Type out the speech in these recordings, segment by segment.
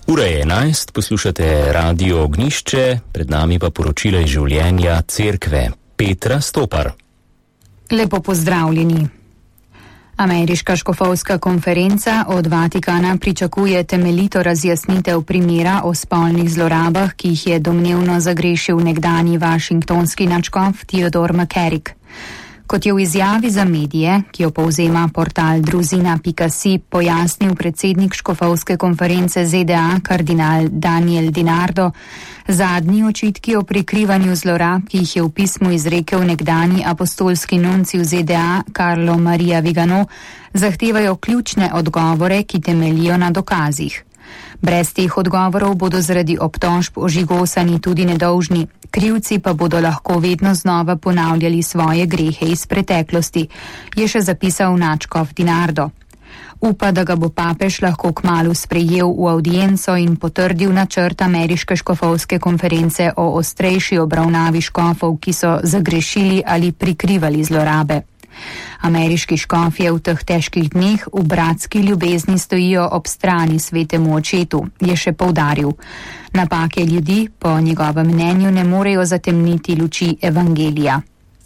Ura je 11, poslušate Radio Ognjišče, pred nami pa poročila iz življenja cerkve. Petra Stopar. Lepo pozdravljeni. Ameriška škofovska konferenca od Vatikana pričakuje temeljito razjasnitev primera o spolnih zlorabah, ki jih je domnevno zagrešil nekdanji washingtonski nadškof Theodore McCarrick. Kot je v izjavi za medije, ki jo povzema portal druzina.si, pojasnil predsednik škofovske konference ZDA kardinal Daniel DiNardo, zadnji očitki o prikrivanju zlorab, ki jih je v pismu izrekel nekdanji apostolski nuncij v ZDA Carlo Maria Vigano, zahtevajo ključne odgovore, ki temeljijo na dokazih. Brez teh odgovorov bodo zaradi obtožb ožigosani tudi nedolžni, krivci pa bodo lahko vedno znova ponavljali svoje grehe iz preteklosti, je še zapisal nadškof DiNardo. Upa, da ga bo papež lahko kmalu sprejel v audienco in potrdil načrt ameriške škofovske konference o ostrejši obravnavi škofov, ki so zagrešili ali prikrivali zlorabe. Ameriški škofje v teh težkih dneh v bratski ljubezni stojijo ob strani svetemu očetu, je še poudaril. Napake ljudi, po njegovem mnenju, ne morejo zatemniti luči evangelija.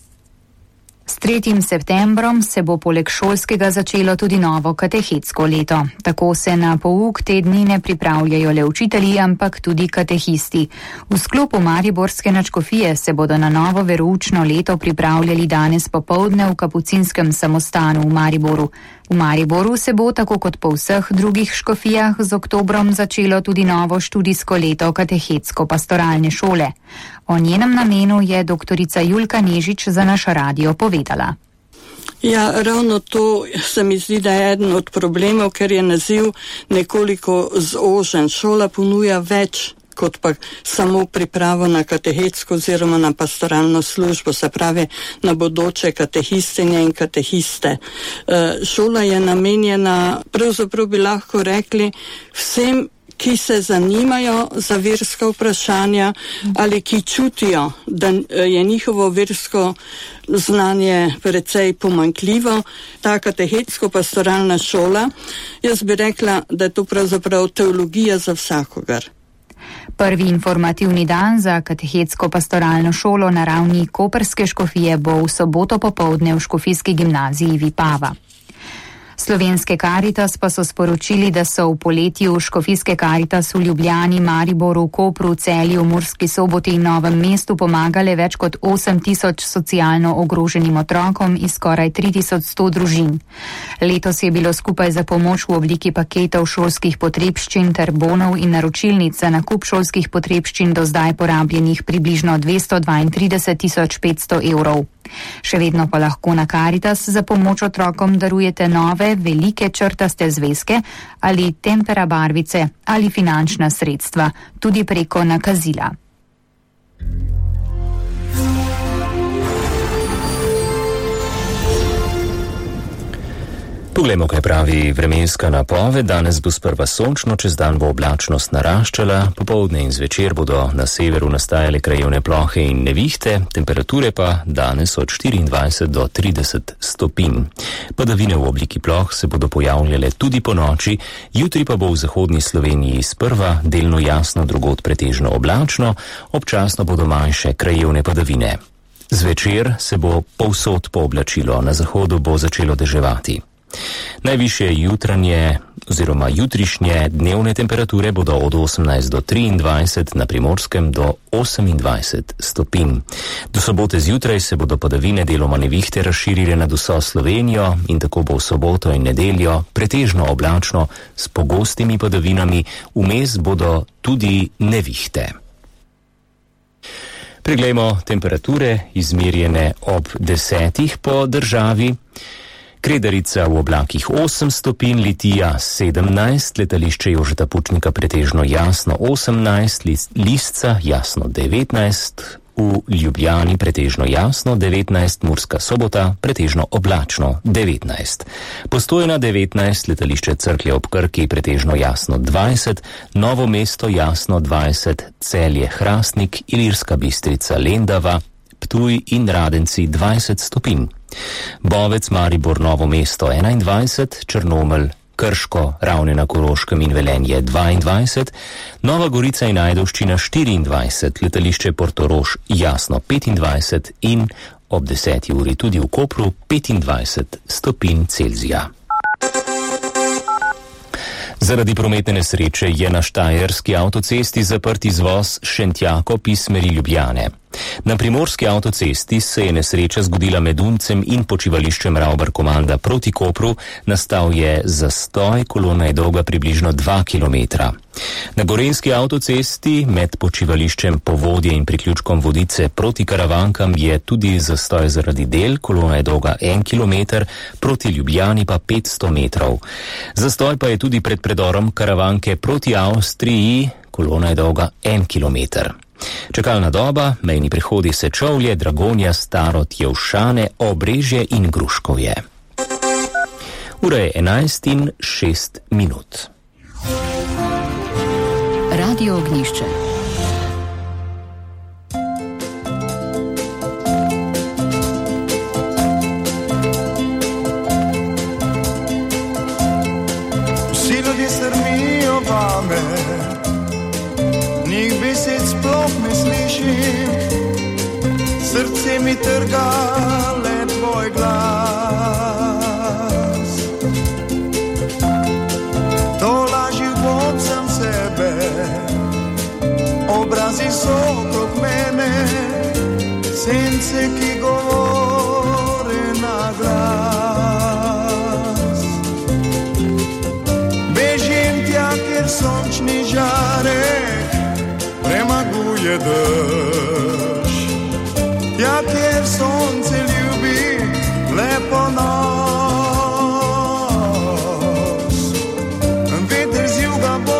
S 3. septembrom se bo poleg šolskega začelo tudi novo katehetsko leto. Tako se na pouk te dni ne pripravljajo le učitelji, ampak tudi katehisti. V sklopu mariborske nadškofije se bodo na novo veroučno leto pripravljali danes popoldne v kapucinskem samostanu v Mariboru. V Mariboru se bo, tako kot po vseh drugih škofijah, z oktobrom začelo tudi novo študijsko leto katehetsko-pastoralne šole. O njenem namenu je doktorica Julka Nežič za naš radio povedala. Ja, ravno to se mi zdi, da je eden od problemov, ker je naziv nekoliko zožen. Šola ponuja več kot pa samo pripravo na katehetsko oziroma na pastoralno službo, se pravi na bodoče katehistinje in katehiste. Šola je namenjena, pravzaprav bi lahko rekli, vsem, ki se zanimajo za verska vprašanja ali ki čutijo, da je njihovo versko znanje precej pomanjkljivo. Ta katehetsko-pastoralna šola, jaz bi rekla, da je to pravzaprav teologija za vsakogar. Prvi informativni dan za katehetsko-pastoralno šolo na ravni koprske škofije bo v soboto popoldne v škofijski gimnaziji Vipava. Slovenske Karitas pa so sporočili, da so v poletju škofijske Karitas v Ljubljani, Mariboru, Kopru, Celju, Murski Soboti in Novem mestu pomagale več kot 8.000 socialno ogroženim otrokom iz skoraj 3.100 družin. Letos je bilo skupaj za pomoč v obliki paketov šolskih potrebščin ter bonov in naročilnic za nakup šolskih potrebščin do zdaj porabljenih približno 232.500 evrov. Še vedno pa lahko na Karitas za pomoč otrokom darujete nove, velike črtaste zvezke ali tempera barvice ali finančna sredstva, tudi preko nakazila. Poglejmo, kaj pravi vremenska napoved. Danes bo sprva sončno, čez dan bo oblačnost naraščala, popoldne in zvečer bodo na severu nastajale krajevne plohe in nevihte, temperature pa danes od 24 do 30 stopinj. Padavine v obliki ploh se bodo pojavljale tudi po noči, jutri pa bo v zahodni Sloveniji sprva delno jasno, drugod pretežno oblačno, občasno bodo manjše krajevne padavine. Zvečer se bo povsod pooblačilo, na zahodu bo začelo deževati. Najvišje jutranje oziroma jutrišnje dnevne temperature bodo od 18 do 23, na Primorskem do 28 stopinj. Do sobote zjutraj se bodo padavine deloma nevihte razširile nad vso Slovenijo in tako bo v soboto in nedeljo pretežno oblačno s pogostimi padavinami, vmes bodo tudi nevihte. Preglejmo temperature izmerjene ob 10 po državi. Kredarica v oblakih 8 stopinj, Litija 17, letališče Jožeta Pučnika pretežno jasno 18, Lisca jasno 19, v Ljubljani pretežno jasno 19, Murska Sobota pretežno oblačno 19, Postojna 19, letališče Cerklje ob Krki pretežno jasno 20, Novo mesto jasno 20, Celje Hrastnik, Ilirska Bistrica Lendava, Ptuj in Radenci 20 stopinj. Bovec, Maribor, Novo mesto 21, Črnomelj, Krško, Ravne na Koroškem in Velenje 22, Nova Gorica in Ajdovščina 24, letališče Portorož Jasno 25 in ob 10. uri tudi v Kopru 25 stopinj Celzija. Zaradi prometne nesreče je na štajerski avtocesti zaprt izvoz Šentjakov iz smeri Ljubljane. Na primorski avtocesti se je nesreča zgodila med Uncem in počivališčem Ravbar-Komanda proti Kopru, nastal je zastoj, kolona je dolga približno 2 kilometra. Na gorenjski avtocesti med počivališčem Povodje in priključkom Vodice proti Karavankam je tudi zastoj zaradi del, kolona je dolga 1 kilometer, proti Ljubljani pa 500 metrov. Zastoj pa je tudi pred predorom Karavanke proti Avstriji, kolona je dolga 1 kilometer. Čakalna doba, mejni prehodi Sečovlje, Dragonja, Starod, Jevšane, Obrežje in Gruškovje. Ura je 11:06. Radio Ognjišče. Vsi ljudje strmijo vame, njih besed sploh ne slišim, srce mi trga le tvoj glas. To laži vod sam sebe, obrazi so okrog mene, sence, ki govore na glas. Bežim tja, kjer sončni žarek premaguje drž.